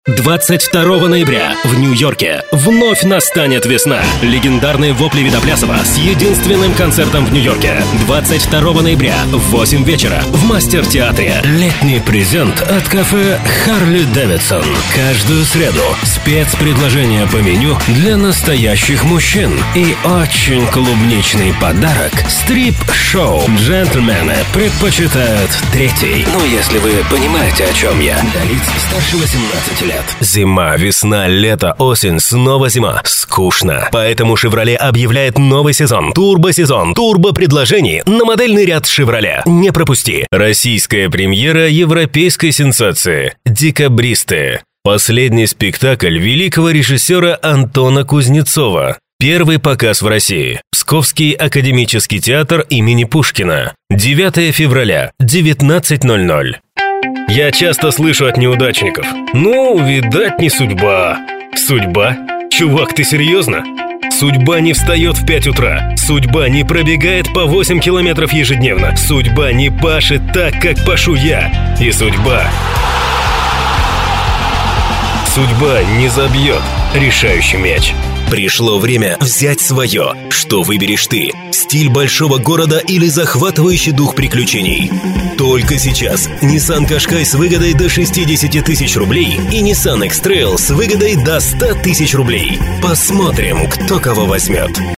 22 ноября в Нью-Йорке вновь настанет весна. Легендарные вопли Видоплясова с единственным концертом в Нью-Йорке. 22 ноября в 8 вечера в Мастер-театре. Летний презент от кафе Харли Дэвидсон. Каждую среду спецпредложение по меню для настоящих мужчин. И очень клубничный подарок – стрип-шоу. Джентльмены предпочитают третий. Ну, если вы понимаете, о чем я. Для лиц старше 18 лет. Зима, весна, лето, осень, снова зима. Скучно. Поэтому Chevrolet объявляет новый сезон. Турбо-сезон. Турбо-предложений на модельный ряд Chevrolet. Не пропусти. Российская премьера европейской сенсации. Декабристы. Последний спектакль великого режиссера Антона Кузнецова. Первый показ в России. Псковский академический театр имени Пушкина. 9 февраля, 19:00. Я часто слышу от неудачников: ну, видать, не судьба. Судьба? Чувак, ты серьезно? Судьба не встает в 5 утра. Судьба не пробегает по 8 километров ежедневно. Судьба не пашет так, как пашу я. И судьба не забьет решающий мяч. Пришло время взять свое. Что выберешь ты? Стиль большого города или захватывающий дух приключений? Только сейчас Nissan Qashqai с выгодой до 60 тысяч рублей и Nissan X-Trail с выгодой до 100 тысяч рублей. Посмотрим, кто кого возьмет.